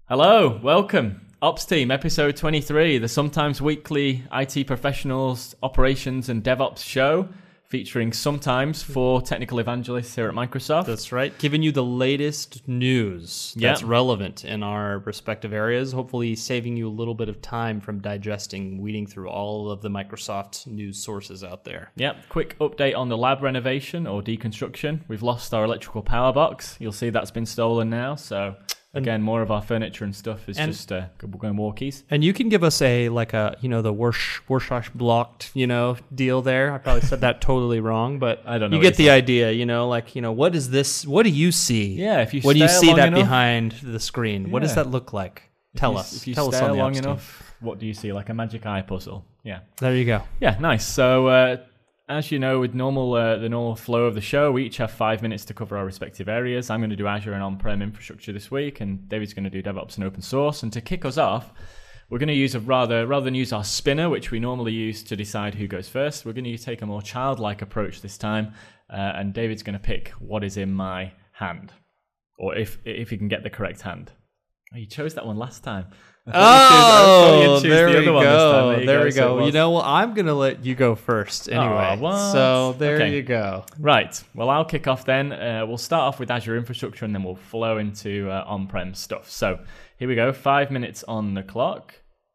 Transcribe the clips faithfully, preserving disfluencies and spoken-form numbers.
Hello, welcome. Ops Team, episode twenty-three, the sometimes weekly I T professionals, operations and DevOps show, featuring sometimes four technical evangelists here at Microsoft. That's right. Giving you the latest news that's Yep. relevant in our respective areas, hopefully saving you a little bit of time from digesting, weeding through all of the Microsoft news sources out there. Yep, quick update on the lab renovation or deconstruction. We've lost our electrical power box. You'll see that's been stolen now, so... Again, more of our furniture and stuff is and, just uh, going walkies. And you can give us a, like a, you know, the Warsh, Warshash blocked, you know, deal there. I probably said that totally wrong, but I don't know you get the idea, you know, like, you know, what is this? What do you see? Yeah, if you When you stare see long that enough, behind the screen, Yeah. what does that look like? Tell if you, us. If you Tell us stare on the long Ops Team. enough, what do you see? Like a magic eye puzzle. Yeah. There you go. Yeah, nice. So, uh, as you know, with normal uh, the normal flow of the show, we each have five minutes to cover our respective areas. I'm going to do Azure and on-prem infrastructure this week, and David's going to do DevOps and open source. And to kick us off, we're going to use a rather rather than use our spinner, which we normally use to decide who goes first. We're going to take a more childlike approach this time, uh, and David's going to pick what is in my hand, or if if he can get the correct hand. Oh, you chose that one last time. Oh, there we the go. There, there go. we So go. You know, well, I'm going to let you go first anyway. Oh, what? So there Okay. you go. Right. Well, I'll kick off then. Uh, we'll start off with Azure infrastructure and then we'll flow into uh, on-prem stuff. So here we go. Five minutes on the clock.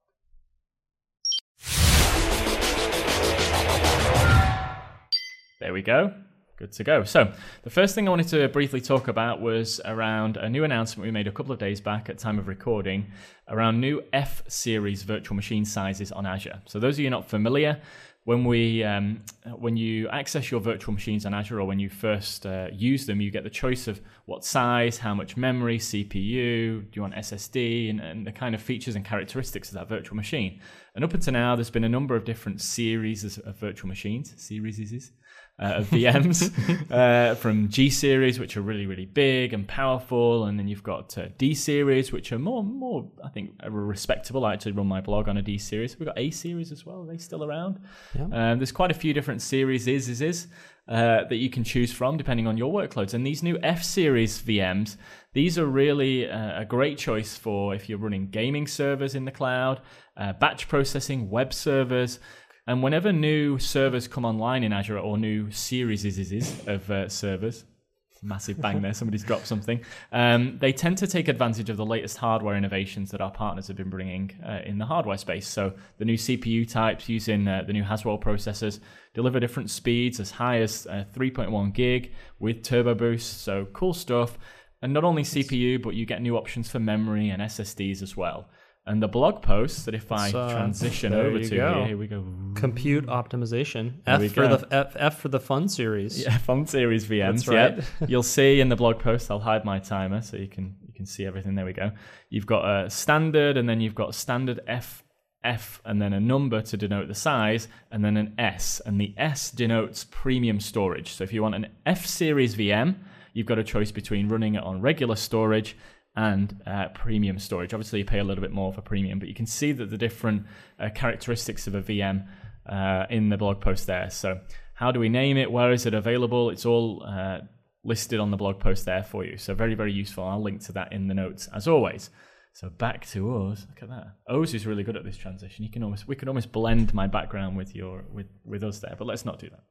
There we go. Good to go. So the first thing I wanted to briefly talk about was around a new announcement we made a couple of days back at time of recording around new F-series virtual machine sizes on Azure. So those of you not familiar, when we um, when you access your virtual machines on Azure or when you first uh, use them, you get the choice of what size, how much memory, C P U, do you want S S D, and, and the kind of features and characteristics of that virtual machine. And up until now, there's been a number of different series of, of virtual machines, series is Uh, of V Ms uh, from G series, which are really, really big and powerful, and then you've got uh, D series, which are more, more I think, are respectable. I actually run my blog on a D series. We've got A series as well. Are they still around? Yeah. Um, there's quite a few different series is is is uh, that you can choose from depending on your workloads. And these new F series V Ms, these are really uh, a great choice for if you're running gaming servers in the cloud, uh, batch processing, web servers. And whenever new servers come online in Azure or new series is, is, is of uh, servers, massive bang there, somebody's dropped something, um, they tend to take advantage of the latest hardware innovations that our partners have been bringing uh, in the hardware space. So the new C P U types using uh, the new Haswell processors deliver different speeds as high as uh, three point one gig with turbo boost. So cool stuff. And not only C P U, but you get new options for memory and S S Ds as well. And the blog post that if I So, transition there over you to go. here, here we go. Compute optimization. There F we for go. the F, F for the fun series. Yeah, font series V Ms. That's right. Yeah. You'll see in the blog post, I'll hide my timer so you can you can see everything. There we go. You've got a standard, and then you've got standard F, F, and then a number to denote the size, and then an S. And the S denotes premium storage. So if you want an F series V M, you've got a choice between running it on regular storage and uh, premium storage. Obviously, you pay a little bit more for premium, but you can see that the different uh, characteristics of a V M uh, in the blog post there. So how do we name it? Where is it available? It's all uh, listed on the blog post there for you. So very, very useful. I'll link to that in the notes as always. So back to us. Look at that. Oz is really good at this transition. You can almost we can almost blend my background with your with with us there, but let's not do that.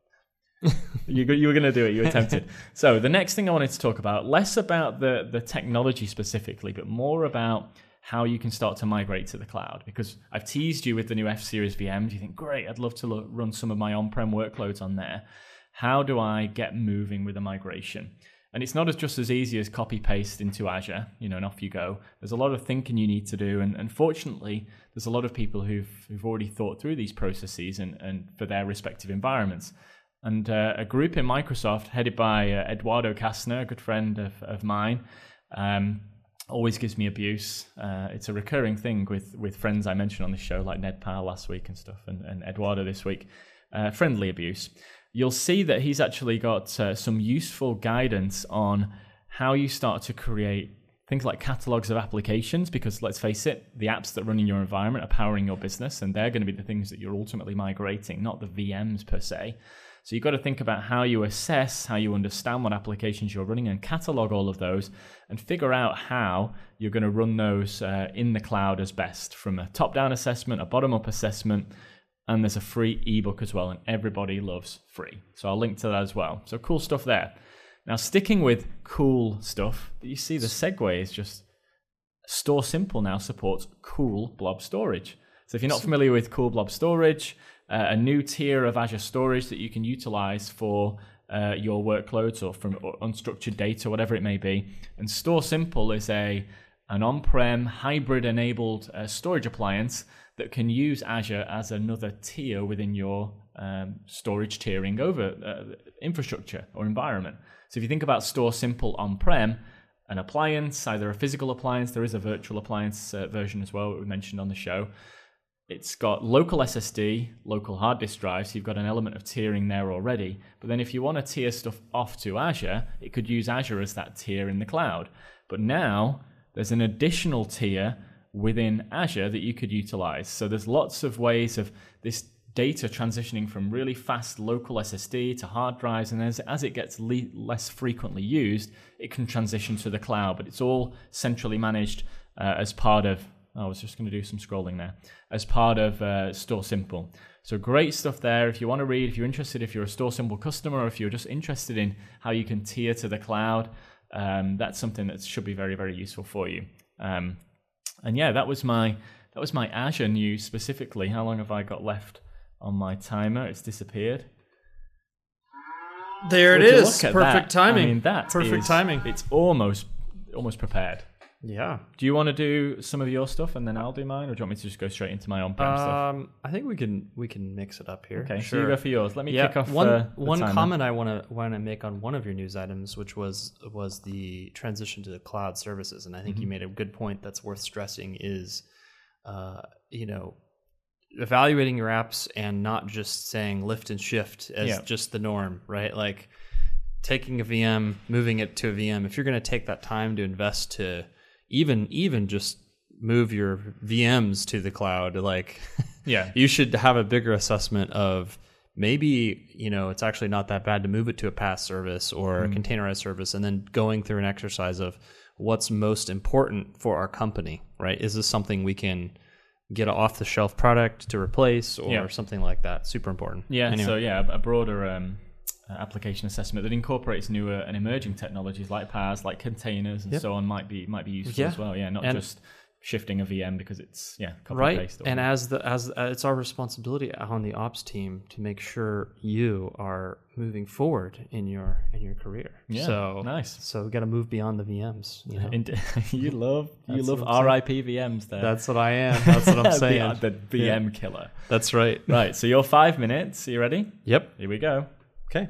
you, you were going to do it. You attempted. So the next thing I wanted to talk about, less about the, the technology specifically, but more about how you can start to migrate to the cloud. Because I've teased you with the new F-series V Ms. You think, great, I'd love to lo- run some of my on-prem workloads on there. How do I get moving with a migration? And it's not as just as easy as copy-paste into Azure, you know, and off you go. There's a lot of thinking you need to do. And, and fortunately, there's a lot of people who've, who've already thought through these processes and, and for their respective environments. And uh, a group in Microsoft headed by uh, Eduardo Kastner, a good friend of, of mine, um, always gives me abuse. Uh, it's a recurring thing with, with friends I mentioned on the show, like Ned Powell last week and stuff, and, and Eduardo this week. Uh, friendly abuse. You'll see that he's actually got uh, some useful guidance on how you start to create things like catalogs of applications, because let's face it, the apps that run in your environment are powering your business, and they're going to be the things that you're ultimately migrating, not the V Ms per se. So you've got to think about how you assess, how you understand what applications you're running and catalog all of those and figure out how you're going to run those uh, in the cloud as best, from a top-down assessment, a bottom-up assessment, and there's a free ebook as well, and everybody loves free. So I'll link to that as well. So cool stuff there. Now, sticking with cool stuff, you see the segue is just Store Simple now supports Cool Blob Storage. So if you're not familiar with Cool Blob Storage, uh, a new tier of Azure storage that you can utilize for uh, your workloads or from or unstructured data, whatever it may be. And Store Simple is a an on-prem hybrid-enabled uh, storage appliance that can use Azure as another tier within your um, storage tiering over uh, infrastructure or environment. So if you think about Store Simple on-prem, an appliance, either a physical appliance, there is a virtual appliance uh, version as well that we mentioned on the show. It's got local S S D, local hard disk drives, so you've got an element of tiering there already. But then if you want to tier stuff off to Azure, it could use Azure as that tier in the cloud. But now there's an additional tier within Azure that you could utilize. So there's lots of ways of this data transitioning from really fast local S S D to hard drives, and as, as it gets le- less frequently used, it can transition to the cloud, but it's all centrally managed uh, as part of, oh, I was just going to do some scrolling there, as part of uh, Store Simple. So great stuff there. If you want to read, if you're interested, if you're a Store Simple customer, or if you're just interested in how you can tier to the cloud, um, that's something that should be very, very useful for you. Um, and yeah, that was my that was my Azure news specifically. How long have I got left on my timer? It's disappeared. There it is. Perfect that. timing. I mean, that Perfect is, timing. It's almost almost prepared. Yeah. Do you want to do some of your stuff and then I'll do mine, or do you want me to just go straight into my on-prem stuff? Um, I think we can we can mix it up here. Okay, sure. so you go for yours. Let me yeah, kick off one uh, the one timer. comment I want to want to make on one of your news items, which was was the transition to the cloud services, and I think mm-hmm. you made a good point that's worth stressing. Is uh, you know. evaluating your apps and not just saying lift and shift as yeah. just the norm, right? Like taking a V M, moving it to a V M. If you're going to take that time to invest to even even just move your V Ms to the cloud, like yeah, you should have a bigger assessment of maybe, you know, it's actually not that bad to move it to a PaaS service or mm. a containerized service, and then going through an exercise of what's most important for our company, right? Is this something we can get an off-the-shelf product to replace or yeah. something like that? Super important. Yeah, anyway. so yeah, a broader um, application assessment that incorporates newer and emerging technologies like PaaS, like containers and yep. so on might be might be useful yeah. as well. Yeah, not and just shifting a V M because it's yeah copy right. paste. And as the as uh, it's our responsibility on the ops team to make sure you are moving forward in your in your career. Yeah, so nice. So we got to move beyond the V Ms. You know? you love you love R I P V Ms there. That's what I am. That's what I'm saying. the, the V M yeah. killer. That's right. Right. So your five minutes. Are you ready? Yep. Here we go. Okay.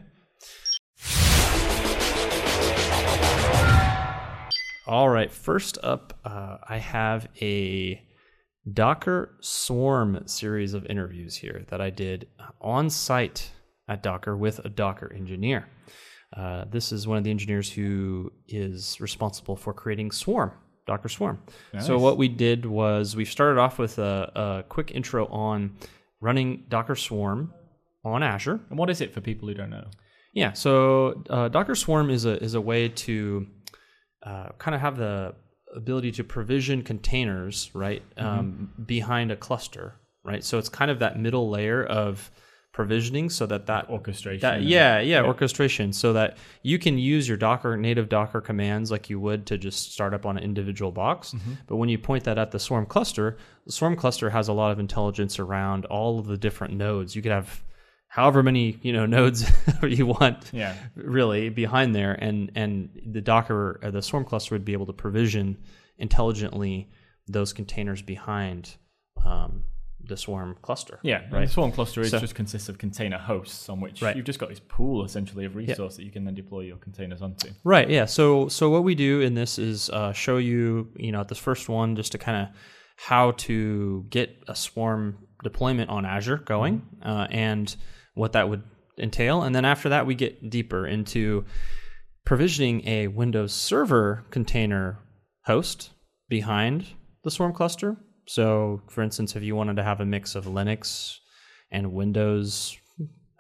All right, first up, uh, I have a Docker Swarm series of interviews here that I did on site at Docker with a Docker engineer. Uh, this is one of the engineers who is responsible for creating Swarm, Docker Swarm. Nice. So what we did was we started off with a, a quick intro on running Docker Swarm on Azure. And what is it for people who don't know? Yeah, so uh, Docker Swarm is a is a way to Uh, kind of have the ability to provision containers, right, um, mm-hmm. behind a cluster, right? So it's kind of that middle layer of provisioning, so that that orchestration. That, yeah, yeah, yeah, orchestration, so that you can use your Docker native Docker commands like you would to just start up on an individual box. Mm-hmm. But when you point that at the Swarm cluster, the Swarm cluster has a lot of intelligence around all of the different nodes. You could have however many, you know, nodes you want, yeah. really behind there, and and the Docker, uh, the Swarm cluster would be able to provision intelligently those containers behind um, the Swarm cluster. Yeah, right. The Swarm cluster is so, just consists of container hosts on which right. you've just got this pool essentially of resource yeah. that you can then deploy your containers onto. Right. Yeah. So so what we do in this is uh, show you, you know, at this first one, just to kind of how to get a Swarm deployment on Azure going, uh, and what that would entail. And then after that, we get deeper into provisioning a Windows Server container host behind the Swarm cluster. So for instance, if you wanted to have a mix of Linux and Windows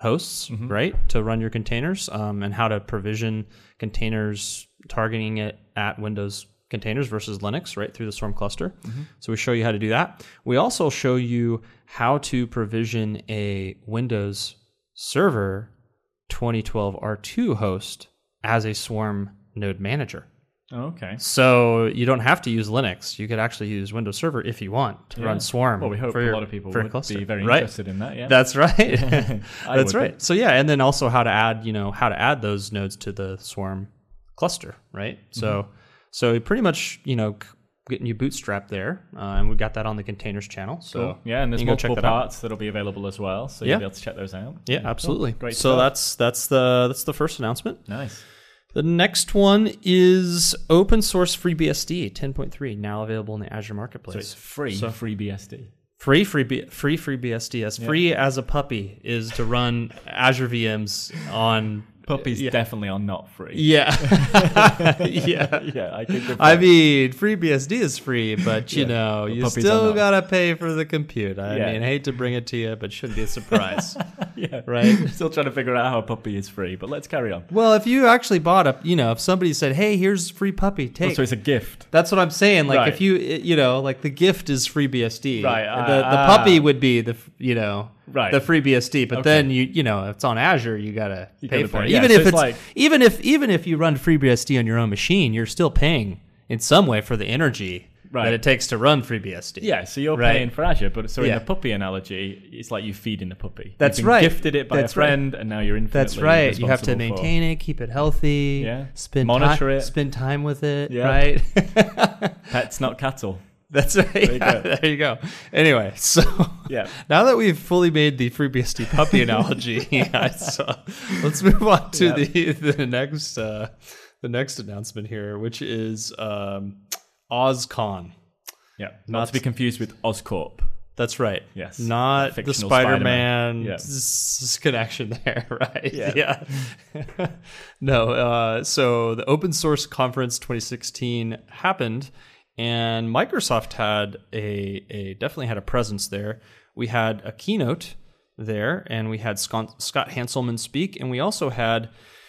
hosts, mm-hmm. right, to run your containers, um, and how to provision containers targeting it at Windows containers versus Linux, right, through the Swarm cluster. Mm-hmm. So we show you how to do that. We also show you how to provision a Windows Server twenty twelve R two host as a Swarm node manager. Oh, okay. So you don't have to use Linux. You could actually use Windows Server if you want to yeah. run Swarm. Well, we hope for a your, lot of people would be very right? interested in that. Yeah, that's right. That's right. Be. So yeah, and then also how to add, you know, how to add those nodes to the Swarm cluster, right? So, mm-hmm. so pretty much, you know, getting you bootstrapped there, uh, and we got that on the containers channel. So cool. Yeah, and there's multiple that parts out. That'll be available as well, so yeah. you'll be able to check those out. Yeah, absolutely. Cool. Great. So stuff. that's that's the that's the first announcement. Nice. The next one is open source FreeBSD ten point three, now available in the Azure Marketplace. So it's free, so free B S D. Free, free, B, free, free B S D. As yeah. free as a puppy is to run Azure V Ms on. Puppy's yeah. definitely are not free. Yeah. yeah. Yeah, I think I mean, FreeBSD is free, but you yeah. know, but you still got to pay for the compute. I yeah. mean, I hate to bring it to you, but shouldn't be a surprise. yeah. Right? Still trying to figure out how a puppy is free, but let's carry on. Well, if you actually bought a, you know, if somebody said, hey, here's free puppy, take. Oh, so it's a gift. That's what I'm saying. Like, right. if you, you know, like the gift is FreeBSD. Right. Uh, the the uh, puppy would be the, you know, right. the FreeBSD, but okay. then you you know if it's on Azure, you gotta you pay gotta for pay. it. Yeah, even so if it's it's like, even if even if you run FreeBSD on your own machine, you're still paying in some way for the energy right. that it takes to run FreeBSD. Yeah, so you're right? paying for Azure, but so yeah. in the puppy analogy, it's like you feeding the puppy. That's You've been right. Gifted it by That's a friend, right. and now you're infinitely That's right. You have to maintain for, it, keep it healthy. Yeah. Spend monitor ti- it. Spend time with it. Yeah. Right. Pets, not cattle. That's right. There you, yeah, there you go. Anyway, so yeah. now that we've fully made the FreeBSD puppy analogy, yeah, so let's move on to yeah. the the next uh, the next announcement here, which is um, OzCon. Yeah, not, not to be confused with Oscorp. That's right. Yes, not the Spider-Man, Spider-Man. Yeah. s- connection there, right? Yeah. yeah. no, uh, so the Open Source Conference twenty sixteen happened. And Microsoft had a, a definitely had a presence there. We had a keynote there, and we had Scott, Scott Hanselman speak, and we also had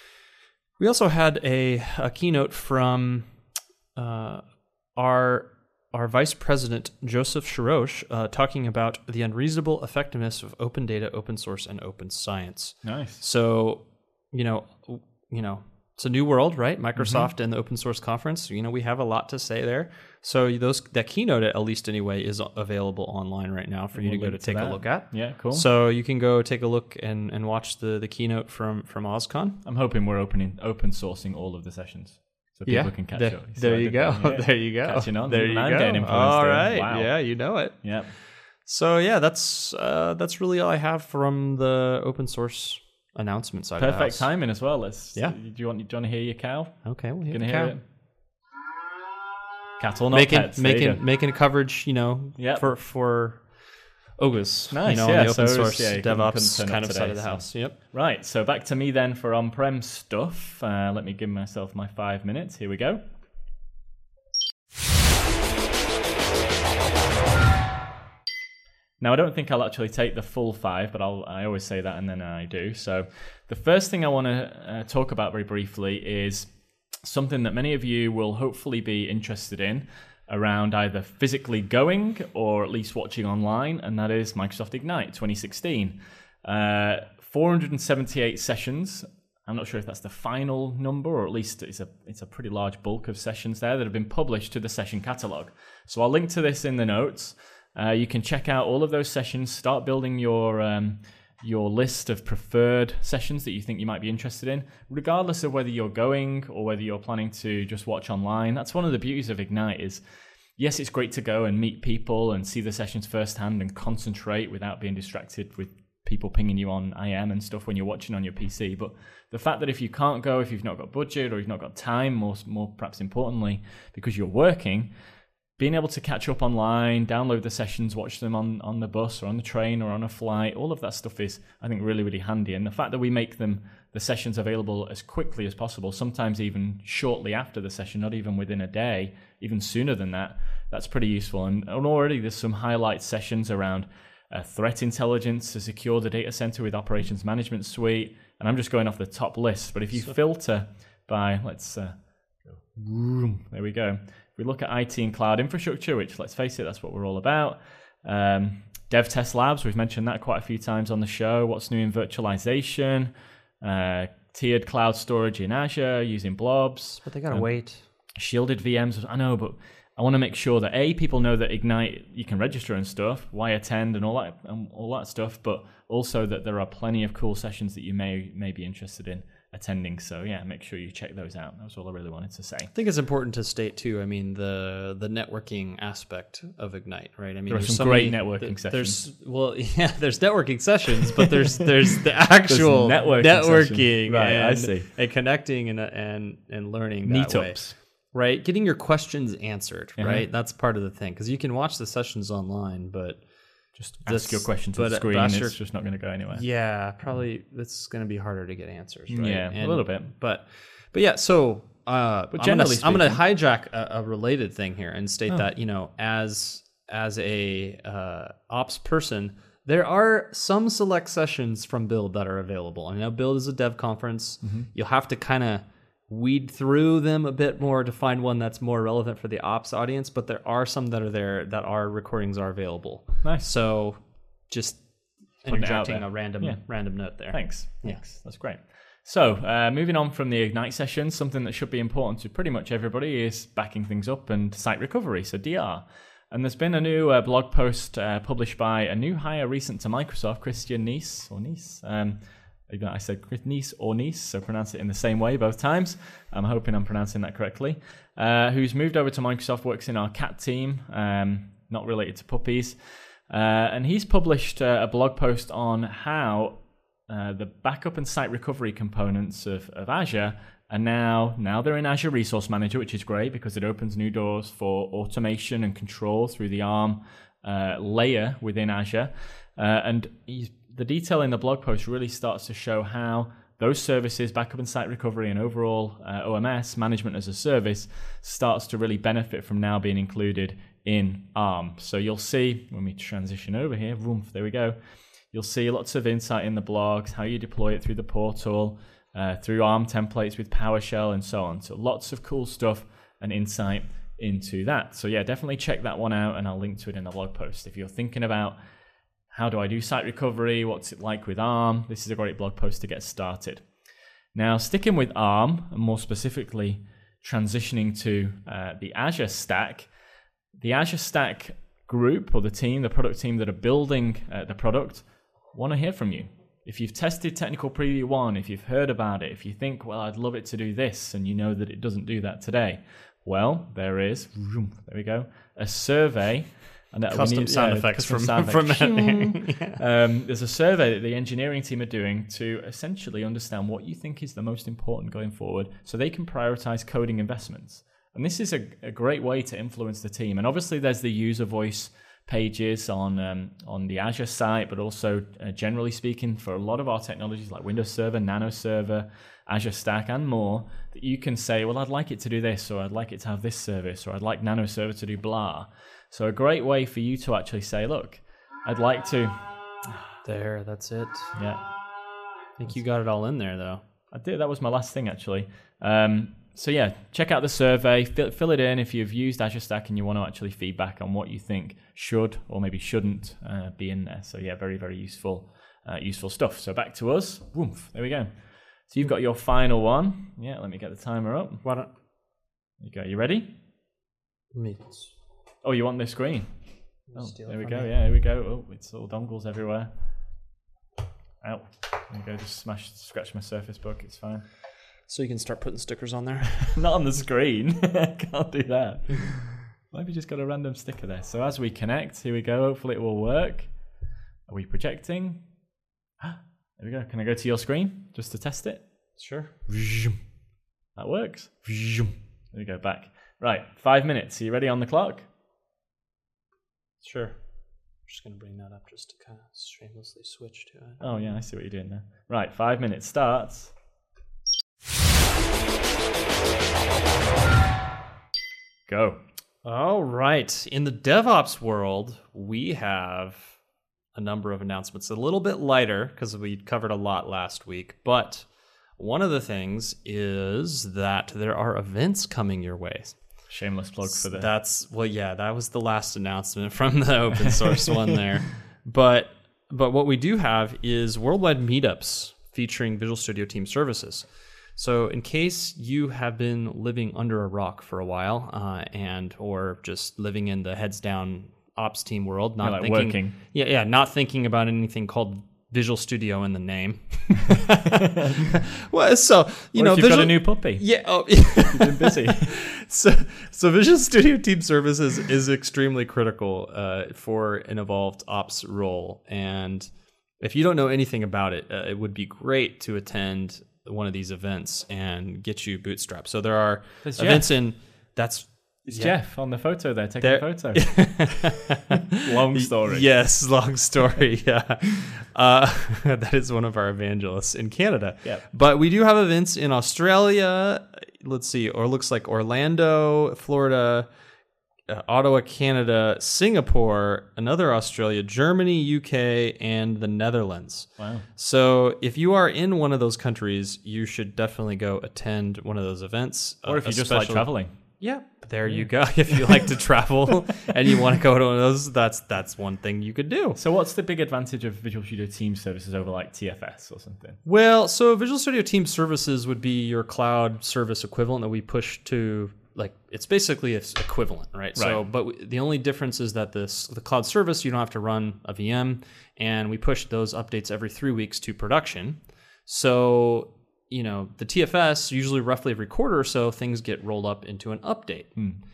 we also had a, a keynote from uh, our our vice president Joseph Shirosh uh, talking about the unreasonable effectiveness of open data, open source, and open science. Nice. So, you know, you know. It's a new world, right? Microsoft mm-hmm. and the Open Source Conference. You know, we have a lot to say there. So those that keynote, at least anyway, is available online right now for you we'll to go to take to a look at. Yeah, cool. So you can go take a look and, and watch the, the keynote from, from OzCon. I'm hoping we're opening open sourcing all of the sessions so people yeah, can catch there, up. So there you go. Yeah. There you go. Catching on. There you I'm go. Getting all right. Wow. Yeah, you know it. Yeah. So yeah, that's uh, that's really all I have from the open source announcement side. Perfect of the house. timing as well. Let's. Yeah. Do you want? Do you want to hear your cow? Okay, we'll hear Gonna the hear cow. it. Cattle, not making pets. There making making a coverage, you know, yep. for for Ogus, nice, you know, yeah, on the open so source yeah, DevOps kind of today, side of the so. house. Yep. Right. So back to me then for on-prem stuff. Uh, let me give myself my five minutes. Here we go. Now, I don't think I'll actually take the full five, but I'll, I always say that and then I do. So the first thing I want to uh, talk about very briefly is something that many of you will hopefully be interested in around either physically going or at least watching online, and that is Microsoft Ignite twenty sixteen. Uh, four hundred seventy-eight sessions. I'm not sure if that's the final number, or at least it's a it's a pretty large bulk of sessions there that have been published to the session catalog. So I'll link to this in the notes. Uh, you can check out all of those sessions, start building your um, your list of preferred sessions that you think you might be interested in, regardless of whether you're going or whether you're planning to just watch online. That's one of the beauties of Ignite is, yes, it's great to go and meet people and see the sessions firsthand and concentrate without being distracted with people pinging you on I M and stuff when you're watching on your P C. But the fact that if you can't go, if you've not got budget or you've not got time, more, more perhaps importantly, because you're working, being able to catch up online, download the sessions, watch them on, on the bus or on the train or on a flight, all of that stuff is, I think, really, really handy. And the fact that we make them, the sessions available as quickly as possible, sometimes even shortly after the session, not even within a day, even sooner than that, that's pretty useful. And, and already there's some highlight sessions around uh, threat intelligence to secure the data center with Operations Management Suite. And I'm just going off the top list. But if you so, filter by, let's uh, go, there we go. If we look at I T and cloud infrastructure, which let's face it, that's what we're all about. Um, DevTest Labs, we've mentioned that quite a few times on the show. What's new in virtualization? Uh, tiered cloud storage in Azure using blobs. But they gotta um, wait. Shielded V Ms, I know, but I want to make sure that A, people know that Ignite, you can register and stuff, why attend and all that and all that stuff, but also that there are plenty of cool sessions that you may may be interested in attending. So yeah, make sure you check those out. That was all I really wanted to say. I think it's important to state too, I mean, the the networking aspect of Ignite, right? I mean, there are there's some so great many, networking th- sessions. There's well, yeah, there's networking sessions, but there's there's the actual there's networking, networking right, and, I see. and connecting and and and learning that Meetups. way. Right, getting your questions answered, Uh-huh. right? That's part of the thing, because you can watch the sessions online, but just this, ask your question to the screen. It's your, just not going to go anywhere. Yeah, probably it's going to be harder to get answers. Right? Yeah, and, a little bit. But but yeah, so uh, but I'm generally gonna, I'm going to hijack a, a related thing here and state oh. that you know as as a uh, ops person, there are some select sessions from Build that are available. I know Build is a dev conference. Mm-hmm. You'll have to kind of weed through them a bit more to find one that's more relevant for the ops audience, but there are some that are there that are recordings are available. Nice. So just interjecting a random yeah. random note there. Thanks. Yeah. Thanks. That's great. So uh, moving on from the Ignite session, something that should be important to pretty much everybody is backing things up and site recovery, so D R. And there's been a new uh, blog post uh, published by a new hire recent to Microsoft, Christian Nice, or Nice. Um, I said Nice or Nice, so pronounce it in the same way both times. I'm hoping I'm pronouncing that correctly. Uh, who's moved over to Microsoft, works in our cat team, um, not related to puppies. Uh, and he's published uh, a blog post on how uh, the backup and site recovery components of, of Azure are now, now they're in Azure Resource Manager, which is great because it opens new doors for automation and control through the ARM uh, layer within Azure. Uh, and he's the detail in the blog post really starts to show how those services, backup and site recovery and overall uh, O M S, management as a service, starts to really benefit from now being included in ARM. So you'll see, when we transition over here, vroom, there we go, you'll see lots of insight in the blogs, how you deploy it through the portal, uh, through ARM templates with PowerShell and so on. So lots of cool stuff and insight into that. So yeah, definitely check that one out and I'll link to it in the blog post. If you're thinking about how do I do site recovery? What's it like with ARM? This is a great blog post to get started. Now, sticking with ARM, and more specifically transitioning to uh, the Azure Stack, the Azure Stack group or the team, the product team that are building uh, the product, want to hear from you. If you've tested Technical Preview one, if you've heard about it, if you think, well, I'd love it to do this, and you know that it doesn't do that today, well, there is, there we go, a survey. And custom need, sound yeah, effects custom from, sound effects. from yeah. um, there's a survey that the engineering team are doing to essentially understand what you think is the most important going forward so they can prioritize coding investments. And this is a, a great way to influence the team. And obviously there's the user voice pages on um, on the Azure site, but also uh, generally speaking for a lot of our technologies like Windows Server, Nano Server, Azure Stack and more, that you can say, well, I'd like it to do this, or I'd like it to have this service, or I'd like Nano Server to do blah. So a great way for you to actually say, look, I'd like to... There, that's it. Yeah. I think you got it all in there, though. I did. That was my last thing, actually. Um, so yeah, check out the survey, fill, fill it in if you've used Azure Stack and you want to actually feedback on what you think should or maybe shouldn't uh, be in there. So yeah, very, very useful uh, useful stuff. So back to us. Woof, there we go. So you've got your final one. Yeah, let me get the timer up. Why don't... There you go. You ready? Me. Oh, you want this screen? Oh, Steal there we from go. me. Yeah, here we go. Oh, it's all dongles everywhere. Ow. There you go. Just smash, scratch my Surface Book. It's fine. So you can start putting stickers on there? Not on the screen. Can't do that. Maybe just got a random sticker there. So as we connect, here we go. Hopefully it will work. Are we projecting? There we go. Can I go to your screen just to test it? Sure. That works. There we go. Back. Right. Five minutes. Are you ready on the clock? Sure. I'm just going to bring that up just to kind of shamelessly switch to it. Oh, yeah. I see what you're doing there. Right. Five minutes starts. Go. All right. In the DevOps world, we have a number of announcements. A little bit lighter because we covered a lot last week, but one of the things is that there are events coming your way. Shameless plug for the... That's, well, yeah, that was the last announcement from the open source one there. But but what we do have is worldwide meetups featuring Visual Studio Team Services. So in case you have been living under a rock for a while uh, and or just living in the heads down ops team world, not like thinking, working. Yeah, yeah, not thinking about anything called Visual Studio in the name. Well, so you what know, if you've Visual, got a new puppy. Yeah, oh, You've been busy. so so Visual Studio Team Services is extremely critical uh, for an evolved ops role, and if you don't know anything about it, uh, it would be great to attend one of these events and get you bootstrapped. So there are There's events Jeff. in that's. It's Yeah. Jeff on the photo there, taking There- a photo. Long story. Yes, long story. Yeah, uh, that is one of our evangelists in Canada. Yeah. But we do have events in Australia. Let's see, or looks like Orlando, Florida, uh, Ottawa, Canada, Singapore, another Australia, Germany, U K, and the Netherlands. Wow. So if you are in one of those countries, you should definitely go attend one of those events. Or uh, if you just like especially- traveling. Yeah, there you go. If you like to travel and you want to go to one of those, that's that's one thing you could do. So what's the big advantage of Visual Studio Team Services over like T F S or something? Well, so Visual Studio Team Services would be your cloud service equivalent that we push to, like, it's basically it's equivalent, right? So, Right. but we, the only difference is that this the cloud service, you don't have to run a V M, and we push those updates every three weeks to production. So, you know, the T F S, usually roughly every quarter or so, things get rolled up into an update.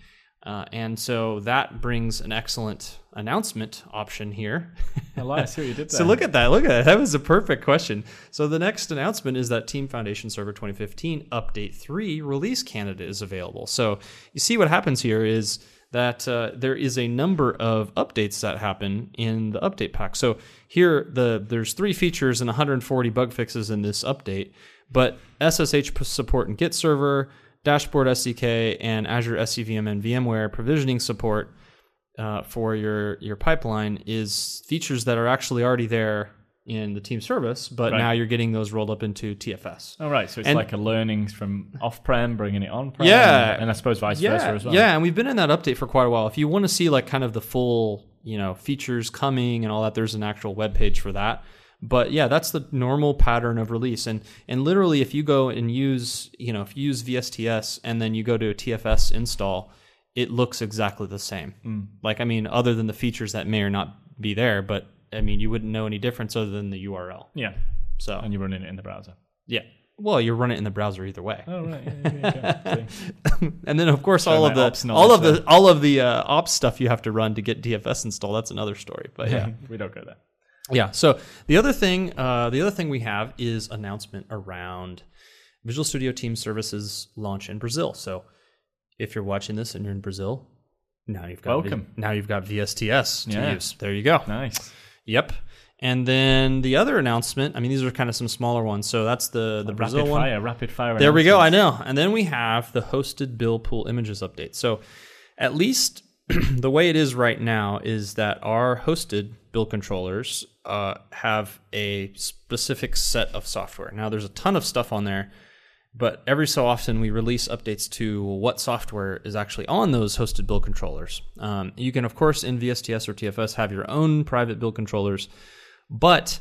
Uh, and so that brings an excellent announcement option here. I like, I see what you did there. So look at that. Look at that. That was a perfect question. So the next announcement is that Team Foundation Server twenty fifteen Update three release candidate is available. So you see what happens here is that uh, there is a number of updates that happen in the update pack. So here, the there's three features and one hundred forty bug fixes in this update, but S S H support and Git server, Dashboard S D K, and Azure S C V M and VMware provisioning support uh, for your, your pipeline is features that are actually already there in the team service, but Right. now you're getting those rolled up into T F S. Oh, right. So it's And- like a learnings from off-prem, bringing it on-prem. Yeah. And I suppose vice Yeah, versa as well. yeah, and we've been in that update for quite a while. If you want to see like kind of the full, you know, features coming and all that, there's an actual web page for that. But yeah, that's the normal pattern of release. And and literally, if you go and use, you know, if you use V S T S and then you go to a T F S install, it looks exactly the same. Mm. Like, I mean, other than the features that may or not be there, but I mean, you wouldn't know any difference other than the U R L. Yeah. So And you're running it in the browser. yeah, well, you run it in the browser either way. Oh, right. Yeah, yeah, yeah. See. And then, of course, Sorry, all of my the ops all of knowledge the all of the uh, ops stuff you have to run to get D F S installed. That's another story. But yeah, we don't go there. yeah. So the other thing, uh, the other thing we have is announcement around Visual Studio Team Services launch in Brazil. So if you're watching this and you're in Brazil, now you've got Welcome. V- now you've got V S T S to Yeah. use. There you go. Nice. Yep. And then the other announcement. I mean, these are kind of some smaller ones. So that's the the Brazil rapid one. fire, rapid fire. There we go. I announcements. know. And then we have the hosted bill pool images update. So at least the way it is right now is that our hosted bill controllers uh, have a specific set of software. Now, there's a ton of stuff on there, but every so often we release updates to what software is actually on those hosted bill controllers. Um, you can, of course, in V S T S or T F S have your own private bill controllers, but,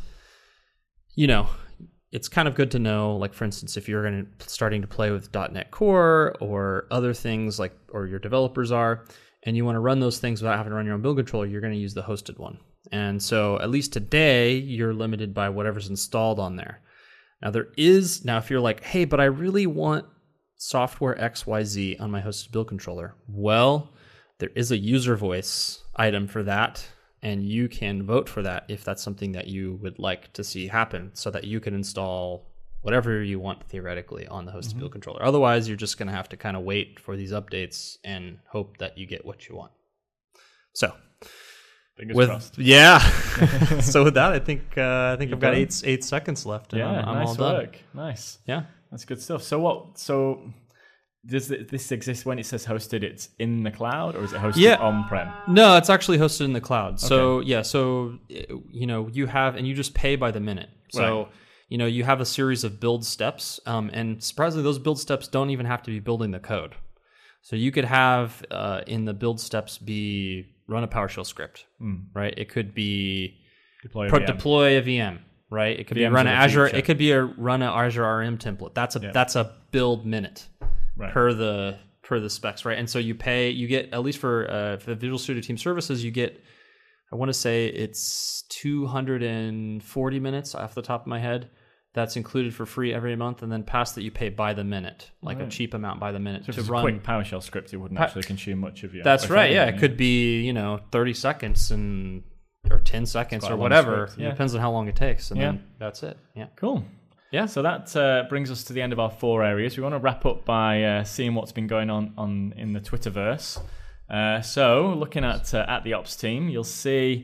you know, it's kind of good to know, like, for instance, if you're going to starting to play with .dot net Core or other things like, or your developers are, and you want to run those things without having to run your own bill controller, you're going to use the hosted one. And so at least today, you're limited by whatever's installed on there. Now there is, now if you're like, hey, but I really want software X Y Z on my hosted bill controller. Well, there is a user voice item for that, and you can vote for that if that's something that you would like to see happen, so that you can install whatever you want theoretically on the hosted Mm-hmm. bill controller. Otherwise, you're just going to have to kind of wait for these updates and hope that you get what you want. So, Fingers with crossed. yeah, so with that, I think uh, I think You're I've got done? eight eight seconds left, and Yeah, I'm, I'm nice all done. work. Nice. Yeah. That's good stuff. So what? So does this exist when it says hosted? It's in the cloud, or is it hosted Yeah. on-prem? No, it's actually hosted in the cloud. So yeah, so you know you have and you just pay by the minute. So Right. you know you have a series of build steps, um, and surprisingly, those build steps don't even have to be building the code. So you could have uh, in the build steps be run a PowerShell script, Mm. right? It could be Deploy a pro- V M. deploy a V M, right? It could V Ms be run are an the Azure. feature. It could be a run an Azure R M template. That's a Yeah. that's a build minute Right. per the per the specs, right? And so you pay, you get at least for uh, for the Visual Studio Team Services, you get, I want to say it's two hundred forty minutes off the top of my head. That's included for free every month, and then past that you pay by the minute, like Right. a cheap amount by the minute So if to it's run. a quick PowerShell script, it wouldn't Pa- actually consume much of your. That's if right. Yeah, anything, it could be you know thirty seconds and or ten seconds quite or a long whatever. script, yeah. It depends on how long it takes, and Yeah. then that's it. Yeah. Cool. Yeah. So that uh, brings us to the end of our four areas. We want to wrap up by uh, seeing what's been going on, on in the Twitterverse. Uh, so looking at uh, at the ops team, you'll see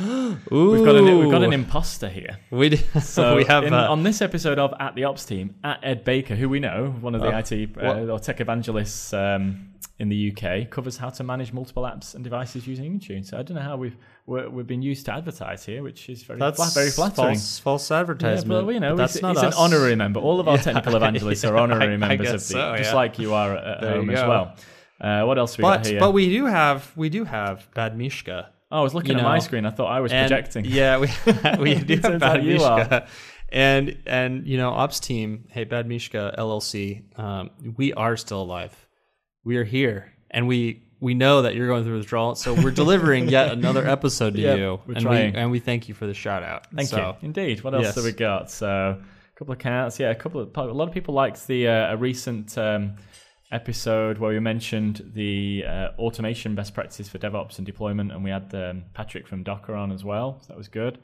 we've got an we've got an imposter here. We do, So we have in, uh, on this episode of At the Ops Team, at Ed Baker, who we know, one of the Oh, I T uh, what? or tech evangelists um, in the U K, covers how to manage multiple apps and devices using Intune. So I don't know how we've we're, we've been used to advertise here, which is very that's fla- very flattering. false, false Yeah, advertisement. but you know, But that's he's, not he's an us. honorary member. All of our Yeah, technical evangelists are yeah, honorary I- I members of guess the, so, just yeah. like you are at, at There you home as go. well. Uh, what else we But got here? but we do have we do have Bad Mishka. oh, I was looking you at my know, screen. I thought I was And- projecting. Yeah, we we do have Turns Bad out you Mishka. And and you know, Ops Team, hey Bad Mishka L L C, um, we are still alive. We are here, and we we know that you're going through withdrawal, so we're delivering yet another episode to Yep, you, we're and trying. we and we thank you for the shout out. Thank so, you. Indeed. What else yes. have we got? So, a couple of counts. Yeah, a couple of. A lot of people liked the uh, a recent um, episode where we mentioned the uh, automation best practices for DevOps and deployment, and we had um, Patrick from Docker on as well. So that was good.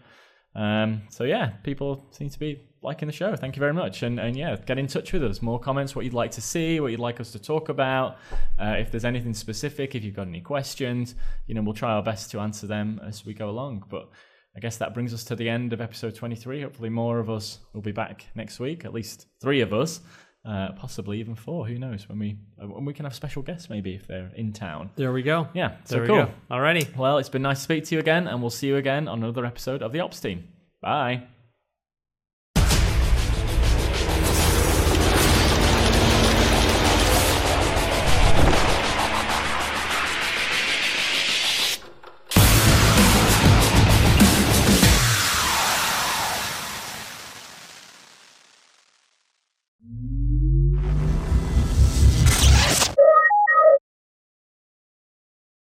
Um, so yeah, people seem to be liking the show. Thank you very much. And and yeah, get in touch with us. More comments, what you'd like to see, what you'd like us to talk about. Uh, if there's anything specific, if you've got any questions, you know, we'll try our best to answer them as we go along. But I guess that brings us to the end of episode twenty-three. Hopefully more of us will be back next week, at least three of us. Uh, possibly even four. Who knows? When we uh, when we can have special guests, maybe if they're in town. There we go. Yeah. So There we cool. go. Alrighty. Well, it's been nice to speak to you again, and we'll see you again on another episode of the Ops Team. Bye.